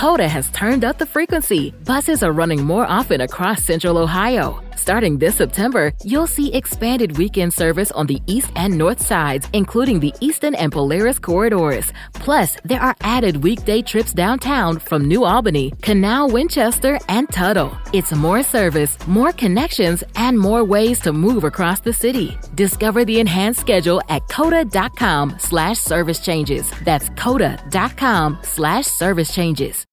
Coda has turned up the frequency. Buses are running more often across Central Ohio. Starting this September, you'll see expanded weekend service on the east and north sides, including the Eastern and Polaris corridors. Plus, there are added weekday trips downtown from New Albany, Canal, Winchester, and Tuttle. It's more service, more connections, and more ways to move across the city. Discover the enhanced schedule at coda.com/service changes. That's coda.com/service changes.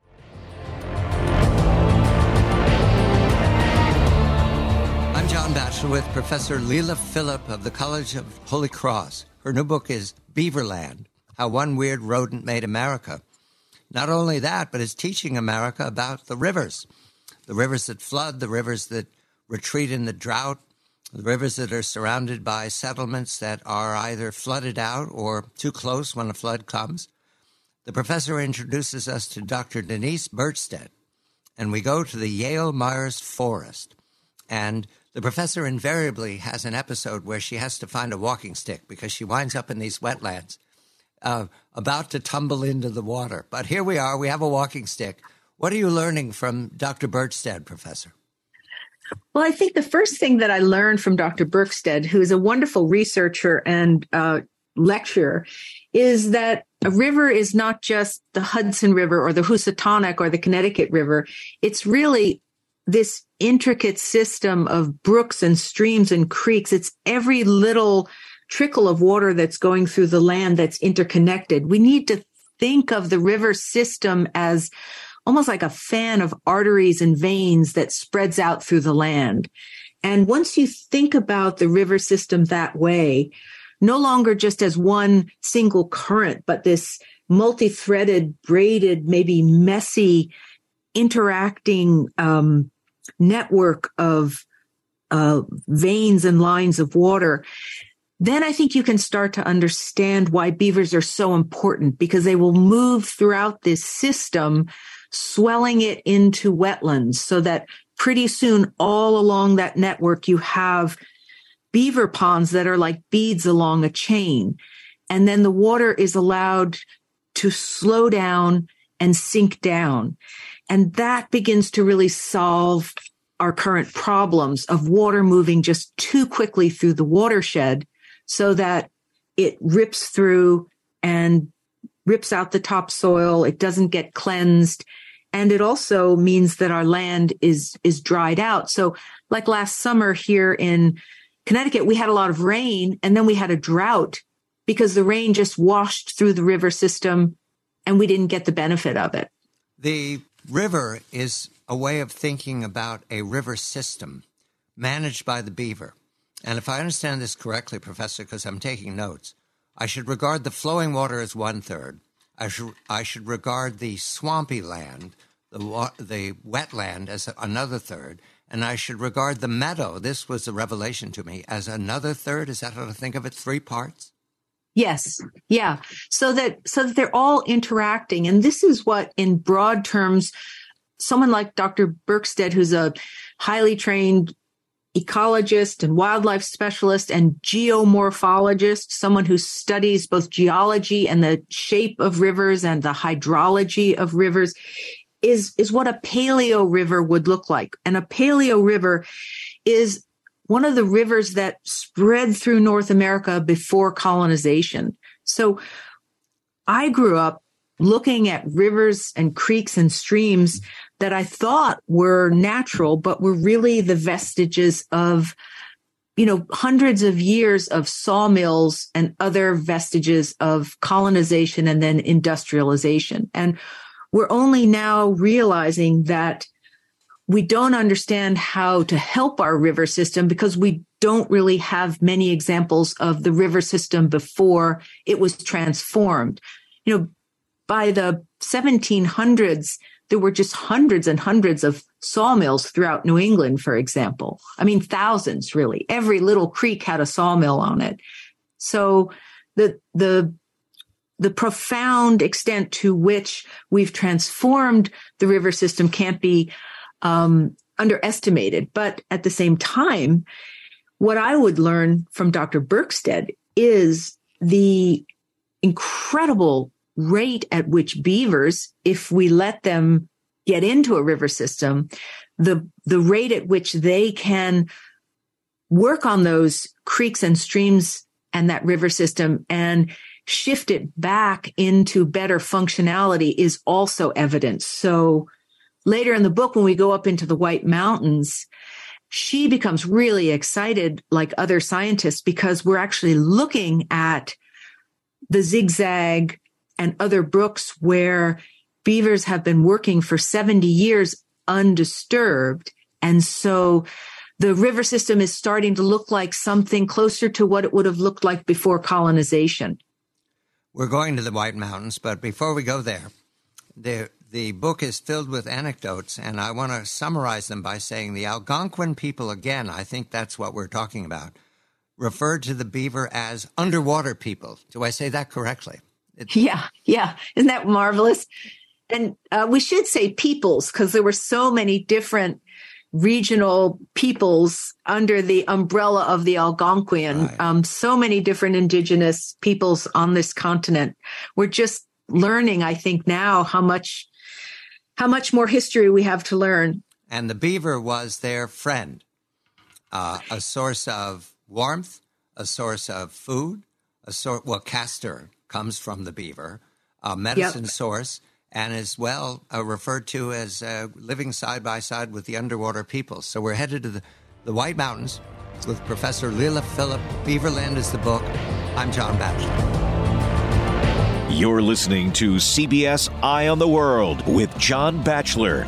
John Batchelor with Professor Leila Philipp of the College of Holy Cross. Her new book is Beaverland, How One Weird Rodent Made America. Not only that, but is teaching America about the rivers that flood, the rivers that retreat in the drought, the rivers that are surrounded by settlements that are either flooded out or too close when a flood comes. The professor introduces us to Dr. Denise Bergstedt, and we go to the Yale Myers Forest. And the professor invariably has an episode where she has to find a walking stick because she winds up in these wetlands about to tumble into the water. But here we are. We have a walking stick. What are you learning from Dr. Bergstedt, Professor? Well, I think the first thing that I learned from Dr. Bergstedt, who is a wonderful researcher and lecturer, is that a river is not just the Hudson River or the Housatonic or the Connecticut River. It's really this intricate system of brooks and streams and creeks. It's every little trickle of water that's going through the land that's interconnected. We need to think of the river system as almost like a fan of arteries and veins that spreads out through the land. And once you think about the river system that way, no longer just as one single current, but this multi-threaded, braided, maybe messy, interacting network of veins and lines of water, then I think you can start to understand why beavers are so important, because they will move throughout this system, swelling it into wetlands, so that pretty soon all along that network you have beaver ponds that are like beads along a chain. And then the water is allowed to slow down and sink down. And that begins to really solve our current problems of water moving just too quickly through the watershed so that it rips through and rips out the topsoil. It doesn't get cleansed. And it also means that our land is dried out. So like last summer here in Connecticut, we had a lot of rain and then we had a drought because the rain just washed through the river system and we didn't get the benefit of it. The river is a way of thinking about a river system managed by the beaver. And if I understand this correctly, Professor, because I'm taking notes, I should regard the flowing water as 1/3. I should regard the swampy land, the wetland, as another third. And I should regard the meadow, this was a revelation to me, as another third. Is that how to think of it? 3 parts? Yes. Yeah. So that they're all interacting. And this is what, in broad terms, someone like Dr. Bergstedt, who's a highly trained ecologist and wildlife specialist and geomorphologist, someone who studies both geology and the shape of rivers and the hydrology of rivers, is what a paleo river would look like. And a paleo river is one of the rivers that spread through North America before colonization. So I grew up looking at rivers and creeks and streams that I thought were natural, but were really the vestiges of, hundreds of years of sawmills and other vestiges of colonization and then industrialization. And we're only now realizing that we don't understand how to help our river system because we don't really have many examples of the river system before it was transformed. By the 1700s, there were just hundreds and hundreds of sawmills throughout New England, for example. I mean, thousands, really. Every little creek had a sawmill on it. So the profound extent to which we've transformed the river system can't be underestimated. But at the same time, what I would learn from Dr. Bergstedt is the incredible rate at which beavers, if we let them get into a river system, the rate at which they can work on those creeks and streams and that river system and shift it back into better functionality is also evident. So later in the book, when we go up into the White Mountains, she becomes really excited, like other scientists, because we're actually looking at the Zigzag and other brooks where beavers have been working for 70 years undisturbed. And so the river system is starting to look like something closer to what it would have looked like before colonization. We're going to the White Mountains, but before we go there, the book is filled with anecdotes, and I want to summarize them by saying the Algonquin people, again, I think that's what we're talking about, referred to the beaver as underwater people. Do I say that correctly? Yeah. Isn't that marvelous? And we should say peoples, because there were so many different regional peoples under the umbrella of the Algonquian, right. So many different indigenous peoples on this continent. We're just learning, I think, now how much more history we have to learn. And the beaver was their friend, a source of warmth, a source of food, castor comes from the beaver, a medicine source, and as well referred to as living side by side with the underwater peoples. So we're headed to the White Mountains with Professor Leila Philipp. Beaverland is the book. I'm John Batchelor. You're listening to CBS Eye on the World with John Batchelor.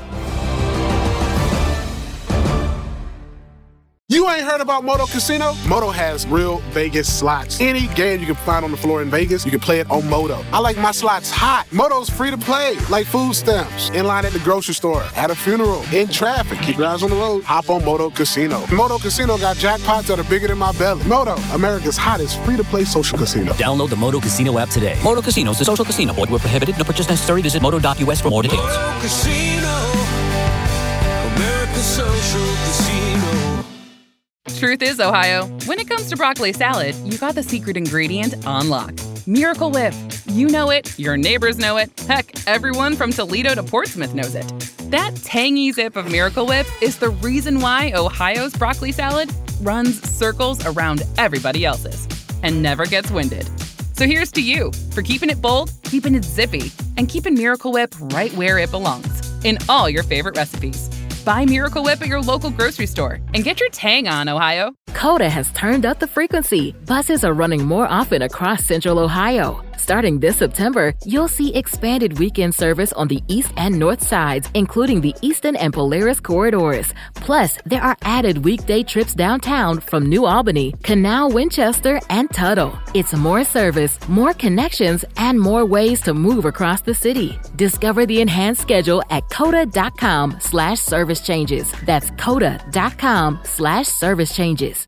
You ain't heard about Moto Casino? Moto has real Vegas slots. Any game you can find on the floor in Vegas, you can play it on Moto. I like my slots hot. Moto's free to play, like food stamps. In line at the grocery store, at a funeral, in traffic. Keep your eyes on the road. Hop on Moto Casino. Moto Casino got jackpots that are bigger than my belly. Moto, America's hottest free-to-play social casino. Download the Moto Casino app today. Moto Casino is a social casino. Void where prohibited. No purchase necessary. Visit moto.us for more details. Moto Casino, America's social casino. Truth is, Ohio, when it comes to broccoli salad, you got the secret ingredient on lock. Miracle Whip. You know it, your neighbors know it, heck, everyone from Toledo to Portsmouth knows it. That tangy zip of Miracle Whip is the reason why Ohio's broccoli salad runs circles around everybody else's and never gets winded. So here's to you for keeping it bold, keeping it zippy, and keeping Miracle Whip right where it belongs, in all your favorite recipes. Buy Miracle Whip at your local grocery store and get your tang on, Ohio. Coda has turned up the frequency. Buses are running more often across Central Ohio. Starting this September, you'll see expanded weekend service on the east and north sides, including the Eastern and Polaris corridors. Plus, there are added weekday trips downtown from New Albany, Canal, Winchester, and Tuttle. It's more service, more connections, and more ways to move across the city. Discover the enhanced schedule at coda.com/service changes. That's coda.com/service changes.